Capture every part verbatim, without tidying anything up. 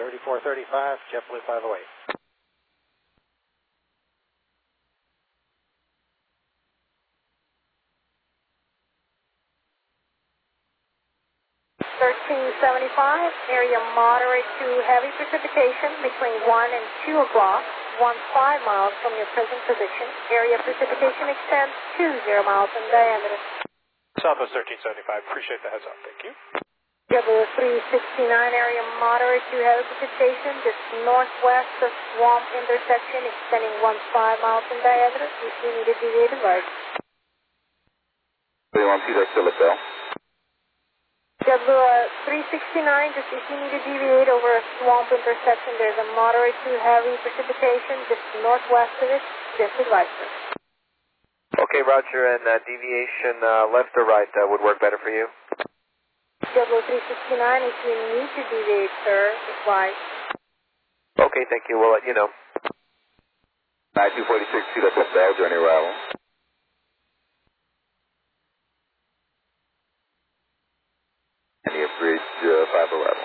thirty-four thirty-five, JetBlue five oh eight. thirteen seventy-five, area moderate to heavy precipitation between one and two o'clock, one five miles from your present position. Area precipitation extends two zero miles in diameter. Southwest thirteen seventy-five, appreciate the heads up, thank you. JetBlue three sixty-nine, area moderate to heavy precipitation just northwest of Swamp intersection extending one five miles in diameter. If you need to deviate, alert. three one two, that's still a bell. JetBlue uh, three sixty-nine, just if you need to deviate over a swamp intersection, there's a moderate to heavy precipitation just northwest of it. Just advise, sir. Okay, Roger, and uh, deviation uh, left or right uh, would work better for you? JetBlue three sixty-nine, if you need to deviate, sir, advise. Okay, thank you. We'll let you know. nine two forty-six, two, that's a bell, journey arrival. India Bridge uh, five eleven.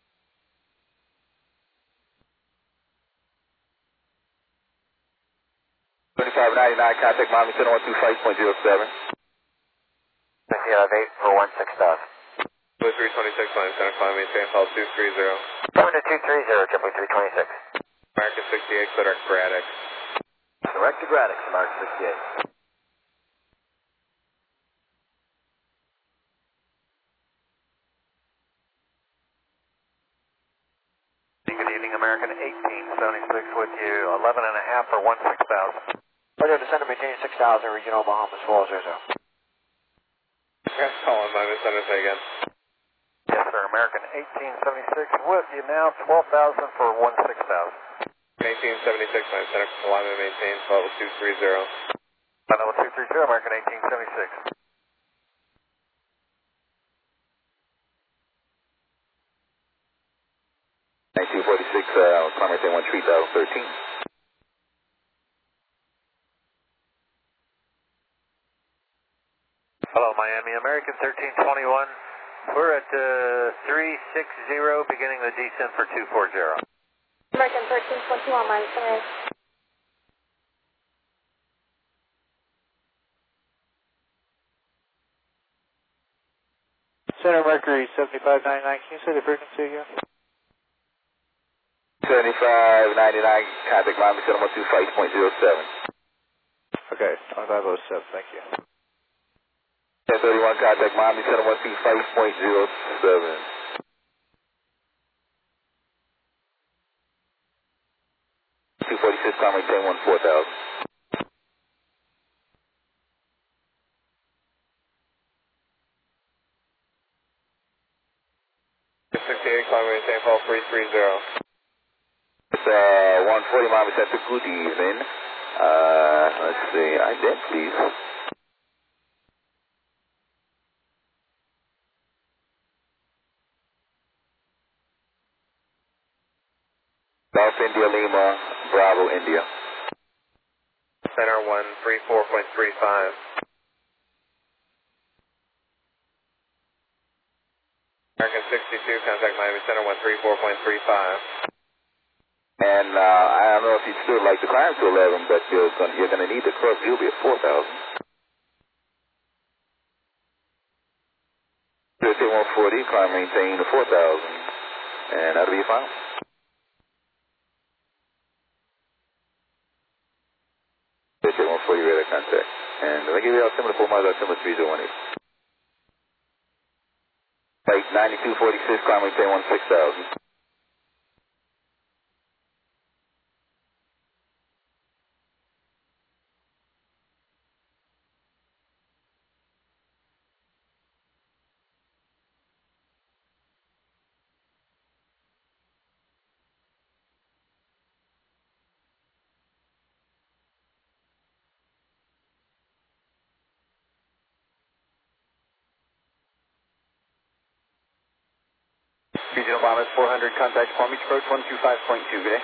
twenty-five ninety-nine, contact Miami Center one two five point zero seven. Yeah, eight for one six thousand. JetBlue three twenty-six, Miami Center, climb maintain, call two three zero. Coming to two three zero, JetBlue three twenty-six. American sixty-eight, clear to Braddock. Direct to Braddock, American sixty-eight. Good evening, American eighteen seventy-six with you, eleven and a half for one six thousand. Roger, descend to maintain six thousand, regional Bahamas, four zero zero. Yes, calling Miami Center, say again. Yes, sir, American eighteen seventy-six with you now, twelve thousand for one six thousand. eighteen seventy-six, Miami Center, Miami maintain, level two three zero. Level two three zero, American eighteen seventy-six. nineteen forty-six, uh, climb maintain one three thousand thirteen. Hello, Miami, American thirteen twenty-one. We're at uh, three six zero, beginning the descent for two four zero. American thirteen twenty-one, Miami Center. Center Mercury seventy-five ninety-nine, can you say the frequency again? seventy-five ninety-nine, contact Miami Center one two five point zero seven. Okay, twenty-five oh seven, thank you. ten thirty-one, contact Miami Center one two five point zero seven. two forty-six, climb maintain one four thousand. sixty-eight, climb maintain, call three three zero. It's uh, one forty, Miami Center, good evening. Uh, let's see, ident please. South India, Lima, Bravo, India. Center one three four point three five. American sixty-two, contact Miami Center one three four point three five. And uh, I don't know if you'd still like to climb to eleven, but you're gonna, you're gonna need the club. You'll be at four thousand. fifty one forty, climb maintain the four thousand, and that'll be fine. fifty one forty radar contact, and let me give you altimeter four miles, altimeter three zero one eight. Flight ninety-two forty-six, climb maintain one six thousand. Regional Bahamas four hundred, contact Palm Beach approach one two five point two, good day.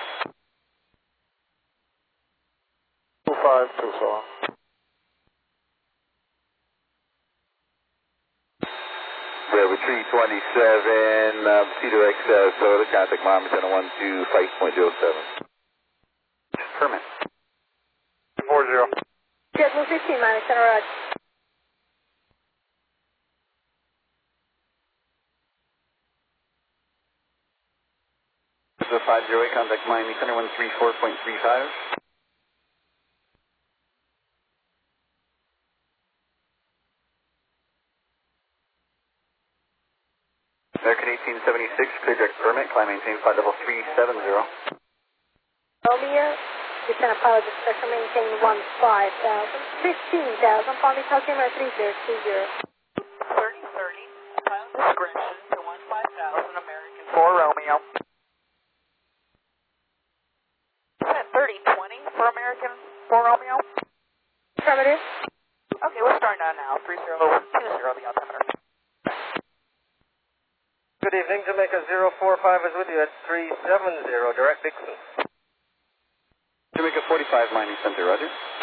two five two four. Forever three twenty-seven, um, Cedar X Sarasota, contact Miami Center one two five point zero seven. Permit. four zero. JetBlue fifteen, Miami Center, Roger. So five zero eight, contact Miami Center one three four point three five. American eighteen seventy-six, clear direct permit, climb maintain flight level three seven zero. Romeo, descend pilot discretion, maintain one five thousand, fifteen thousand, Palm Beach, altimeter three zero two zero. thirty thirty, pilot discretion to one five thousand, American four Romeo. Descend thirty twenty for American four Romeo. Affirmative. Okay, we're starting on now, three zero two zero, the altimeter. Good evening, Jamaica zero four five is with you at three seven zero, direct Dixon. Jamaica forty-five, Miami Center, roger.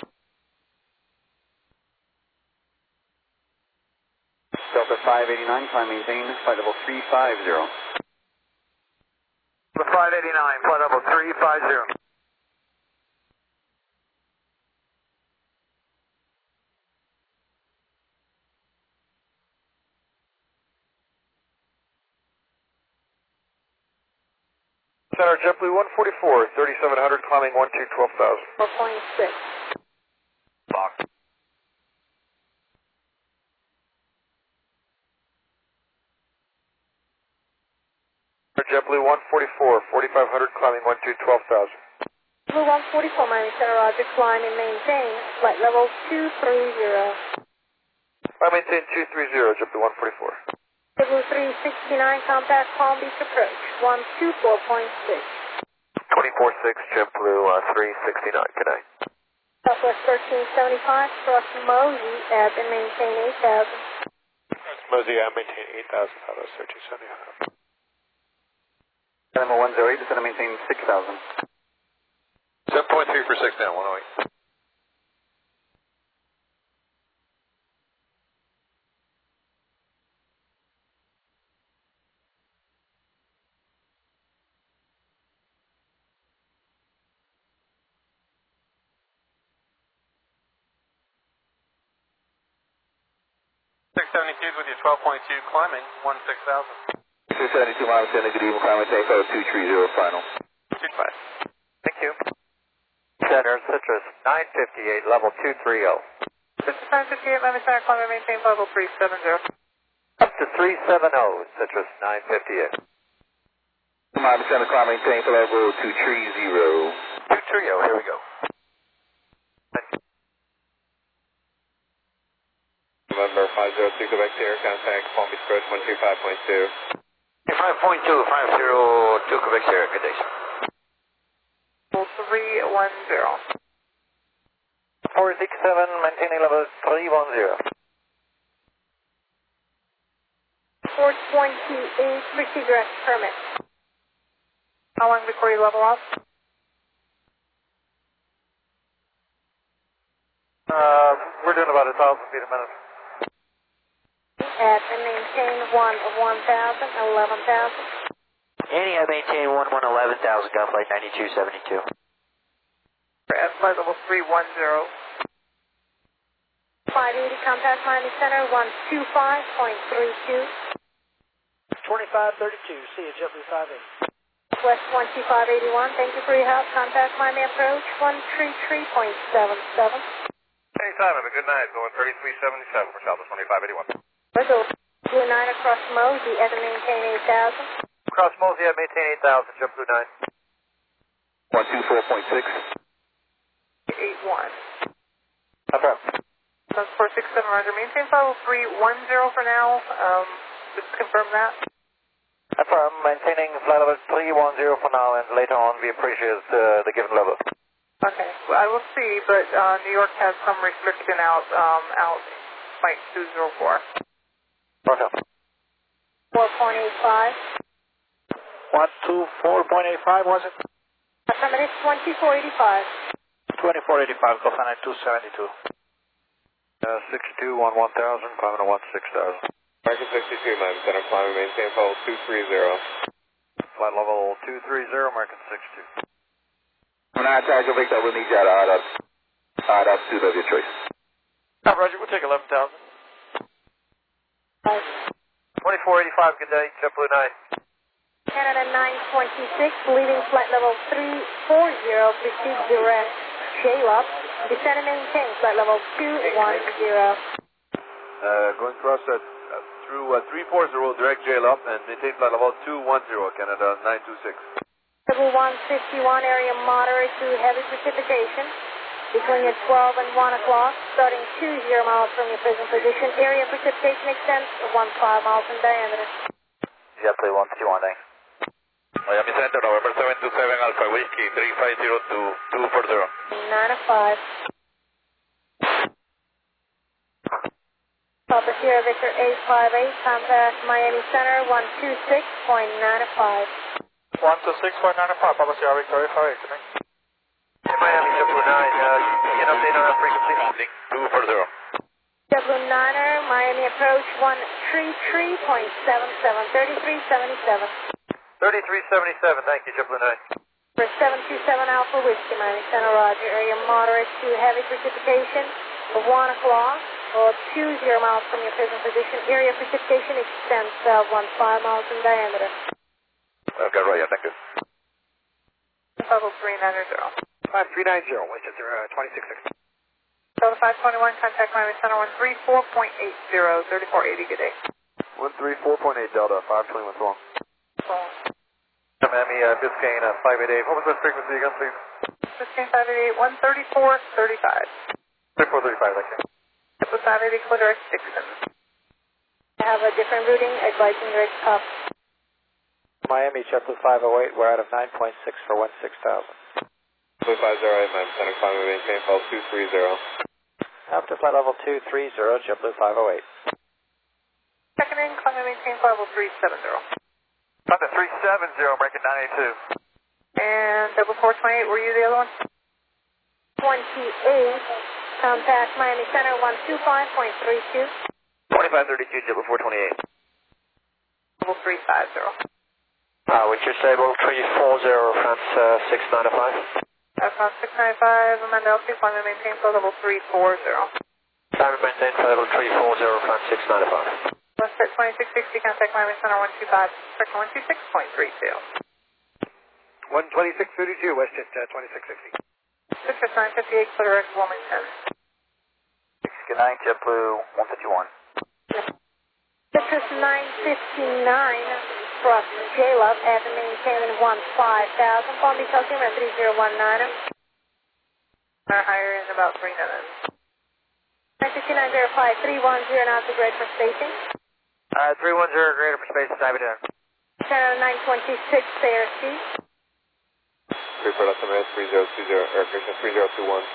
Delta five eighty-nine, climb maintain, flight level three five zero. The five eighty-nine, flight level three five zero. Center JetBlue one forty-four, thirty-seven hundred, climbing one two twelve thousand. four point six. Box. JetBlue one forty-four, forty-five hundred, climbing one two twelve thousand. Blue one forty-four, Miami Center, Roger, climb and maintain flight level two three zero. I maintain two three zero, JetBlue one forty-four. JetBlue three sixty-nine, contact Palm Beach approach, one two four point six. twenty-four six, JetBlue uh, three sixty-nine, good night. Southwest thirteen seventy-five, cross Mosey, add and maintain eight thousand. Mosey, I maintain eight thousand, Southwest thirteen seventy-five. Number one zero eight, descend and maintain six thousand. seven point three for six down, one oh eight. six seventy-two with you, twelve point two, climbing, one six thousand. six seventy-two, Miami Center, good evening, climb maintain flight two three zero, final. two five. Thank you. Center Citrus nine fifty-eight, level two three zero. Citrus nine fifty-eight, Miami Center, climb and maintain level three seven zero. Up to three seven zero, Citrus nine fifty-eight. Miami Center, climb maintain flight level two three zero. two three zero, here we go. November five zero two, Quebec Sierra, contact Palm Beach Approach one two five point two. five point two, five zero two, Quebec Sierra, good day, sir. three one zero. four six seven, maintaining level three one zero. four twenty-eight, receive direct permit. How long before you level off? Uh, we're doing about a thousand feet a minute. Add and maintain one one thousand, eleven thousand. Annie, I maintain one one eleven thousand, got flight ninety-two seventy-two. At flight level three one zero. five eighty, contact Miami Center, one two five point three two. twenty-five thirty-two, see you, JetBlue five eighty. West one two five eighty-one, thank you for your help. Contact Miami approach, one three three point seven seven. Anytime, have a good night. Going thirty-three seventy-seven for Southwest twenty-five eighty-one. Brazil, Blue nine across Mosey, add and maintain eight thousand. Cross Mosey, I maintain eight thousand, JetBlue nine. one two four point six. eight one. Okay. That's four six seven, Roger. Maintain level three one zero for now. Um, just confirm that. Affirm, maintaining flight level three one zero for now, and later on we appreciate uh, the given level. Okay, well, I will see, but uh, New York has some restriction out, um, out flight two zero four. Okay. four point eight five. one two four point eight five, was it? Affirmative, twenty-four eighty-five. twenty-four eighty-five, Golf nine two seventy-two. Uh, sixty-two, one one thousand, climbing to one six thousand. American sixty-two, Miami Center, climb and maintain level two three zero. Flight level two three zero, American sixty-two. nine Tiger Victor, we'll need you out of odd up, odd altitude of your choice. Oh, Roger, we'll take eleven thousand. twenty-four eighty-five, good day, JetBlue nine. Canada nine twenty-six, leaving flight level three four zero, proceed direct, J L O P, descend and maintain flight level two one zero. Uh, going across uh, uh, through uh, three four zero, direct J L O P, and maintain flight level two one zero, Canada nine two six. Level one fifty-one, area moderate to heavy precipitation, between your twelve and one o'clock, starting two zero miles from your present position. Area precipitation extends one five miles in diameter. JetBlue one fifty-one, thanks. Miami Center, November seven two seven Alpha Whiskey, three five zero two two four zero. nine oh five. Papa Sierra Victor eight five eight, contact Miami Center one two six point nine five. one two six point nine five, Papa Sierra Victor eight five eight, good day. Hey, Miami JetBlue nine, uh, an update on our frequency? two four zero. JetBlue Niner, Miami approach one three three point seven seven, thirty-three seventy-seven. thirty-three seventy-seven, thank you, JetBlue nine. For seven two seven Alpha Whiskey, Miami Center, Roger. Area moderate to heavy precipitation of one o'clock or two zero miles from your present position. Area precipitation extends uh, one five miles in diameter. Okay, Roger, thank you. Level three nine zero. five three nine zero, Westchester uh, twenty-six sixty. Delta five twenty-one, contact Miami Center one three four point eight zero, thirty-four eighty, good day. one three four point eight, Delta, five twenty-one, wrong. Miami, uh, Biscayne, uh, five eight eight. What was the frequency again, please? Biscayne five eight eight, one thirty-four thirty-five. thirty-four thirty-five, thank you. JetBlue five eight eight, clear direct Dixon. I have a different routing, advising direct up. Miami, JetBlue five oh eight, we're out of nine point six for one six thousand. Blue five zero eight, Miami Center, climb and maintain level two three zero. After flight level two three zero, JetBlue five oh eight. Second in, climb and maintain flight level three seven zero. Delta three seven zero, American nine eight two. And double four twenty-eight, were you the other one? twenty-eight, contact Miami Center one two five point three two. twenty-five thirty-two, JetBlue four twenty-eight. Level three five zero. Uh, which is Sable three four zero, France uh, six nine five. That's on six ninety-five, Amanda L two, climb and maintain flight level three four zero. Climb and maintain flight level three four zero, France six nine five. Westjet twenty-six sixty, contact Miami Center one two five, section one two six point three two. one twenty-six thirty-two, Westjet uh, twenty-six sixty. Citrus nine fifty-eight, clear direct Wilmington. Good night, JetBlue one fifty-one. Citrus nine fifty-nine, cross J L O P, at the maintain one five thousand, Palm Beach, Altimeter three zero one nine. Our higher in about three minutes. nine two nine zero five three one zero, now to grade for spacing. Uh, three one zero, greater for space, time down. Channel nine twenty-six, A R C. Report estimate three zero two zero, aircraft three zero two one.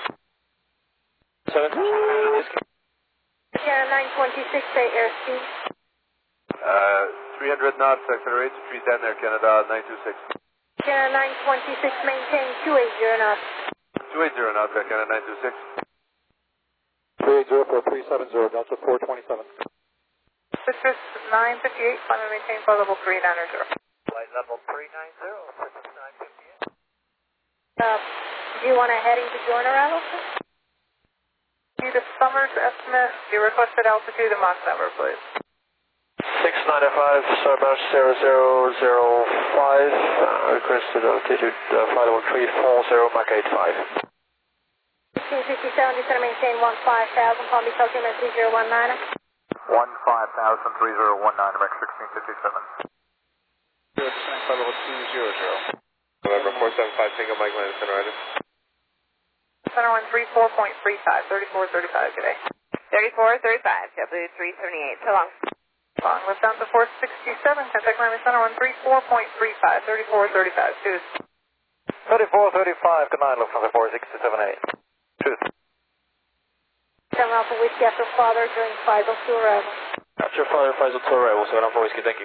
Channel nine twenty-six, A R C. Uh, three hundred knots, accelerate to three ten, Air Canada nine two six. Channel nine twenty-six, maintain two eighty knots. two eighty knots, Air Canada nine two six. three eight zero for three seven zero, Delta four twenty-seven. Citrus nine fifty-eight, climb and maintain flight level three nine zero. Flight level three nine zero, Citrus nine fifty-eight. Uh, do you want a heading to join arrival? Need a Summers estimate, the requested altitude and Mach number, please. six nine five, Starburst zero zero zero five, uh, requested altitude, uh, flight level three four zero, Mach eight five. sixteen fifty-seven, descend and maintain one five thousand, Palm Beach, Altimeter three zero one nine. one five thousand, three zero one nine, American sixteen fifty-seven. Descend flight level two zero zero. November four seven five, Tango Mike, Miami Center, right? Center one three four point three five, thirty-four thirty-five, good day. thirty-four thirty-five, JetBlue three seventy-eight, so long. Long, lift down to four sixty-seven, contact Miami Center one three four point three five, thirty-four thirty-five, choose. thirty-four thirty-five, good night, Lufthansa four six seven eight. Choose. Seven Alpha Whiskey after father during Faisal to arrival. After father, Faisal to arrival, seven Alpha Whiskey, thank you.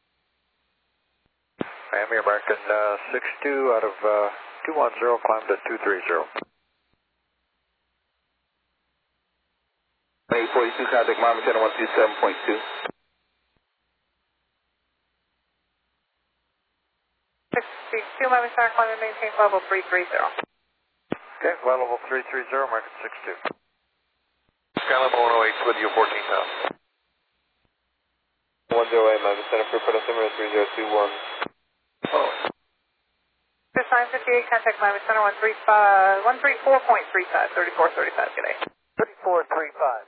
Miami American uh, six two out of uh, two one zero, climbed at two three zero. eight forty-two, contact Miami Center one two seven point two. two, Miami Center, climb and maintain flight level three three zero. Okay, flight level three three zero, American six two. Skyline one oh eight with you, fourteen thousand. one zero eight, Miami Center, Freeport altimeter three zero two one. Oh. This nine fifty-eight, contact Miami Center, one three five, one three four point three five, thirty-four thirty-five, good day. thirty-four thirty-five.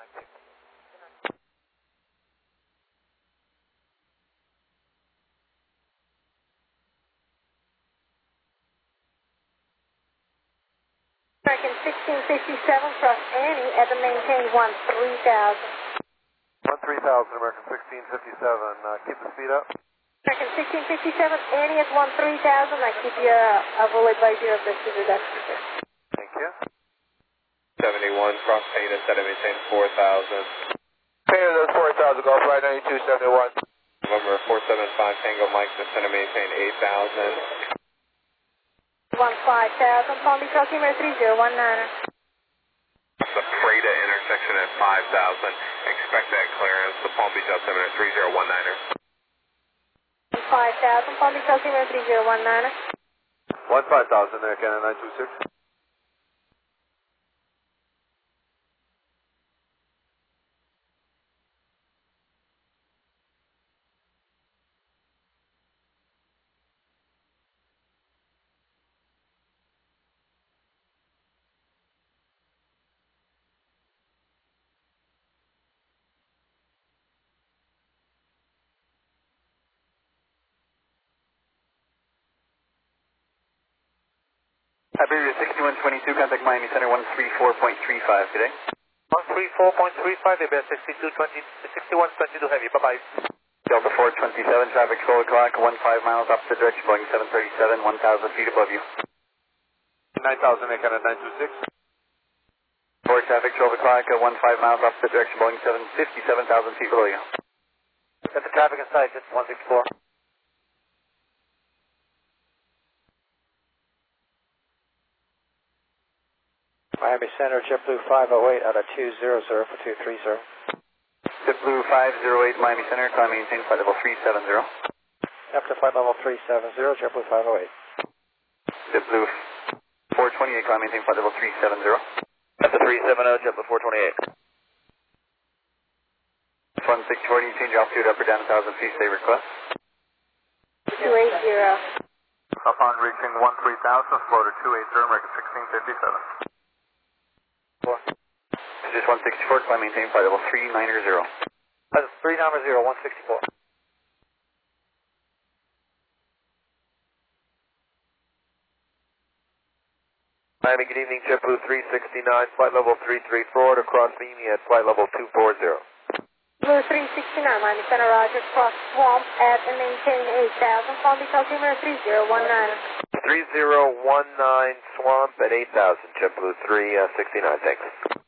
American sixteen fifty-seven, cross Annie at the maintain one three thousand. one three thousand, American sixteen fifty-seven. Uh, keep the speed up. American sixteen fifty-seven, Annie at one three thousand. I keep you uh, a full advisory of the speed reduction. Thank you. seventy-one, cross Payne at center, maintain four thousand. Payne at four thousand, Golf right ninety-two seventy-one. November four seven five, Tango Mike, the center, maintain eight thousand. one five thousand, Palm Beach altimeter three zero one nine. The Prada intersection at five thousand. Expect that clearance. The Palm Beach altimeter three zero one nine. five thousand, Palm Beach altimeter three zero one nine. one five thousand there, Canada nine two six. Iberia sixty-one twenty-two, contact Miami Center one three four point three five today. one three four point three five, Iberia sixty-two twenty, sixty-one twenty-two heavy, bye-bye. Delta four twenty-seven, traffic twelve o'clock, one five miles opposite direction, Boeing seven thirty-seven, one thousand feet above you. nine thousand, Canada nine two six. four traffic twelve o'clock, one five miles opposite direction, Boeing seven fifty-seven thousand feet below you. Got the traffic inside, just one sixty-four. Miami Center, JetBlue five oh eight out of two zero zero for two three zero. JetBlue five oh eight, Miami Center, climb maintain flight level three seven zero. After flight level three seven zero, JetBlue five oh eight. JetBlue four twenty-eight, climb maintain flight level three seven zero. After three seven zero, JetBlue four twenty-eight. one six forty, change altitude up or down one thousand feet, stay request. two eight zero. Upon reaching one three thousand, floater two eight zero, American sixteen fifty-seven. This is one sixty-four, climb maintain flight level three nine zero. That's three number zero, one sixty-four. Miami, good evening, JetBlue three sixty-nine, flight level three three four, across Mimi at flight level two four zero. Blue three sixty-nine, Miami Center, Roger, cross Swamp at and maintain eight thousand, Palm Beach altimeter three zero one nine. three zero one nine, Swamp at eight thousand, JetBlue three sixty-nine, thanks.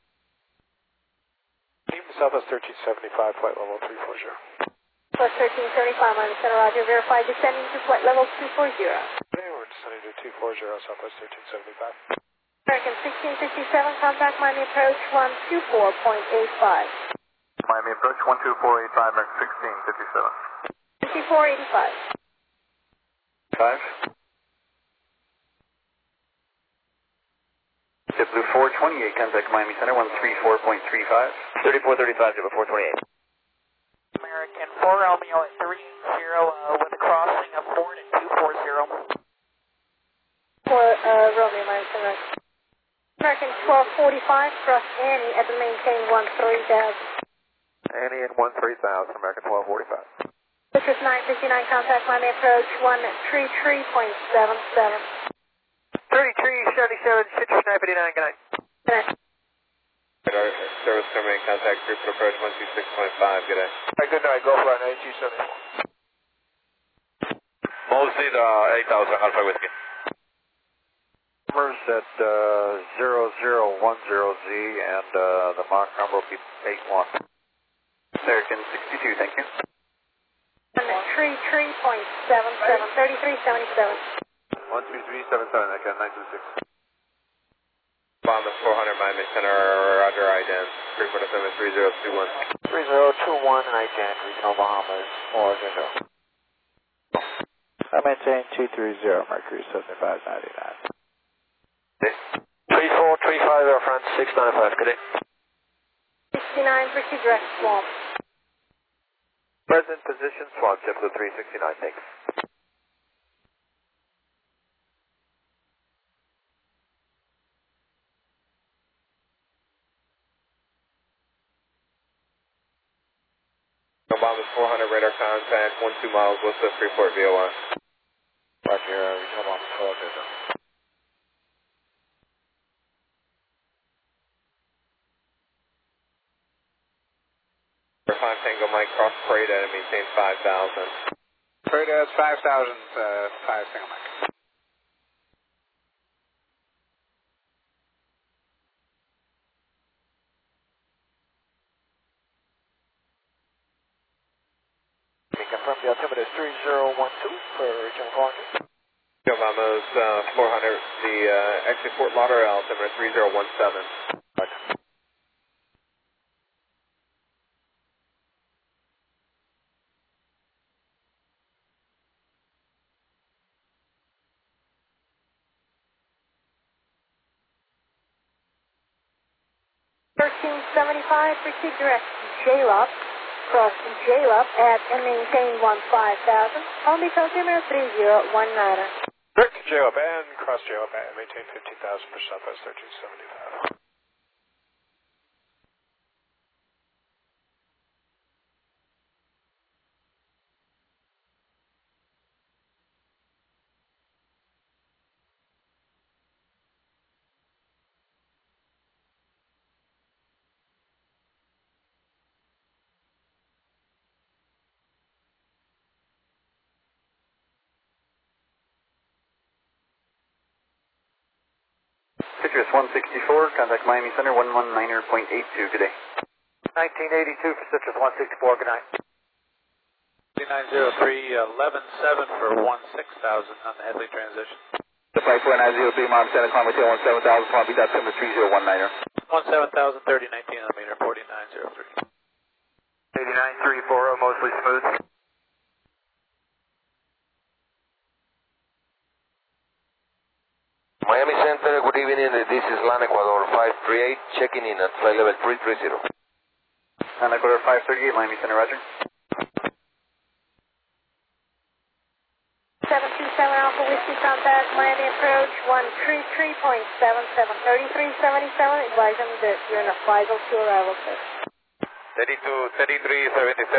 Team Southwest thirteen seventy-five, flight level three four zero. Plus thirteen seventy-five, Miami Center, Roger, verify descending to flight level two four zero. Okay, we're descending to two four zero, Southwest thirteen seventy-five. American sixteen fifty-seven, contact Miami approach one two four point eight five. Miami approach one two four eight five, American sixteen fifty-seven. fifty-four eighty-five. Five. JetBlue four twenty-eight, contact Miami Center one three four point three five. thirty-four thirty-five, JetBlue four twenty-eight. American four Romeo at three zero uh, with a crossing of Ford at two four zero. For uh, Romeo, Miami Center. American twelve forty-five, cross Annie at the maintain one three thousand. Annie at one three thousand, American twelve forty-five. This is nine fifty-nine, contact Miami approach one three three point seven seven. thirty-three seventy-seven, Citrus nine fifty-nine, good night. Good night. Radar service terminating, contact group approach one two six point five, good day. All right, good night, go flight ninety-two seventy-four. Mostly the eight thousand, Alpha Whiskey. Numbers at uh, zero zero one zero Z, and uh, the Mach number will be eight one. American sixty-two, thank you. one three three point seven seven, thirty-three seventy-seven. one three three seven seven, Echo nine two six. Bombus four hundred, Miami Center, Roger, I D A N. Frequent F M is three zero two one. three zero two one, I D A N, Regional Bahamas, four zero. I maintain two three zero, Mercury seventy-five ninety-nine. three four three five Air France six nine five, good day. sixty-nine, proceed direct swamp. Present position, swamp, JetBlue three sixty-nine, thanks. Obama four hundred radar contact, one two miles west of Freeport, V O I. Roger, uh, regional bomb four zero. five Tango Mike, cross parade at and maintain five thousand. Parade at five thousand, uh, five Tango Mike. Can you confirm the altimeter is three zero one two for regional quality? Obama's uh, four hundred, the uh, exit Fort Lauderdale altimeter three zero one seven. Roger. thirteen seventy-five, proceed direct J L O P. Cross J L O P at and maintain one five thousand. Ombi altimeter three zero one nine. Direct to J L O P and cross J L O P and maintain fifteen thousand for Southwest thirteen seventy-five. Citrus one sixty-four, contact Miami Center one one niner point eight two, good day. nineteen eighty-two for Citrus one sixty-four, good night. nine zero three, eleven seven for one six thousand on the Headley transition. The flight four nine zero three, Miami Center, climb hotel one seven thousand, Palm Beach, altimeter three zero one niner. one seven thousand, thirty nineteen on the meter, forty-nine zero three. eighty-nine three four, mostly smooth. Miami Center, good evening. This is LAN Ecuador five three eight, checking in at flight level three three zero. LAN Ecuador five thirty-eight, Miami Center, roger. seven two seven Alpha Whiskey, contact Miami approach one three three point seven seven, thirty-three seventy-seven, advise them that you're in a five oh two arrival, sir. thirty-two, thirty-three seventy-seven.